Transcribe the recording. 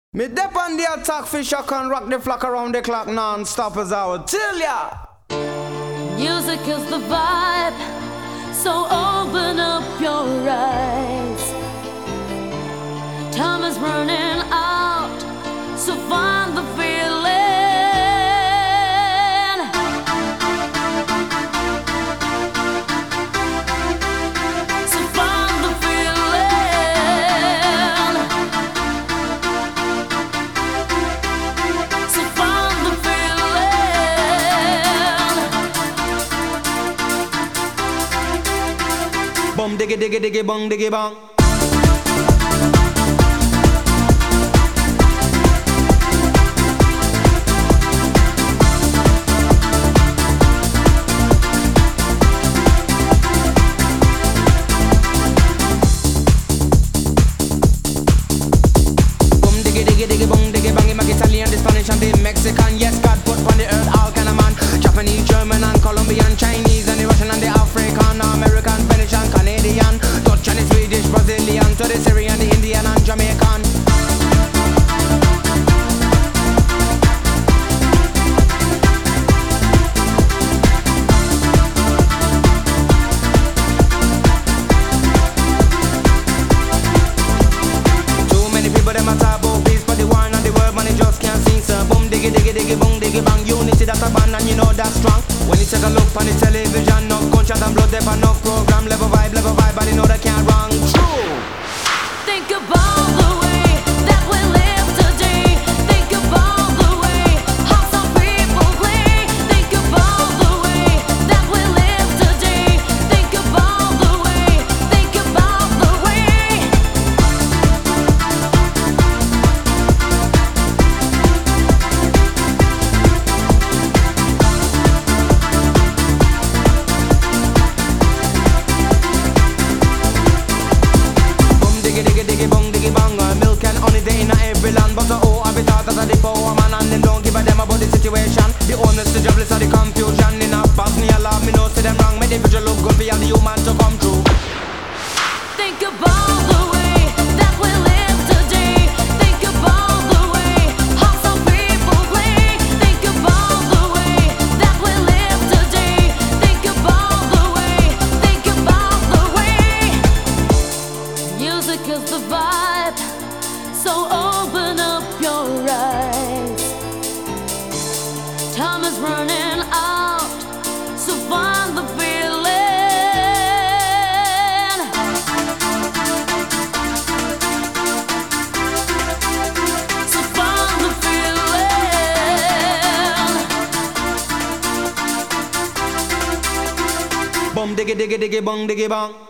Me dep on the attack fish, I can rock the flock around the clock non-stop as I would tell ya. Music is the vibe, so open up your eyes. Time is running out, so find the feeling. So find the feeling. So find the feeling. Bum diggy diggy diggy bong diggy bong. Italian, the Spanish and the Mexican. Yes, God put on the earth all kind of man. Japanese, German and Colombian, Chinese and the Russian and the African, American, Venetian, Canadian, Dutch and the Swedish, Brazilian, to the Syrian, the Indian and Jamaican. Too many people them a taboo peace for the war and the world, man, they just can't sing. So boom diggy diggy diggy boom diggy bang. Unity that's a band and you know that's strong. When you take a look on the television, no gunshot and blood, there no program. Level vibe, but you know they can't wrong. True. Think about the way that we live today. Think about the way how some people play. Think about the way that we live today. Think about the way. Think about the way. Diggy bong diggy bang. Milk and honey they in every land. But oh, I be thought that the power man and them don't give a damn about the situation. The honest, the jobless, or the confusion. In a pass me a laugh, me know see them wrong. Make the future look good for all the human to come true. Think about the way that we live today. Think about the way how some people play. Think about the way that we live today. Think about the way. Think about the way. Music is the vibe, so open up your eyes. Time is running out, so find the feeling. So find the feeling. Bum diggy diggy diggy bong diggy bong.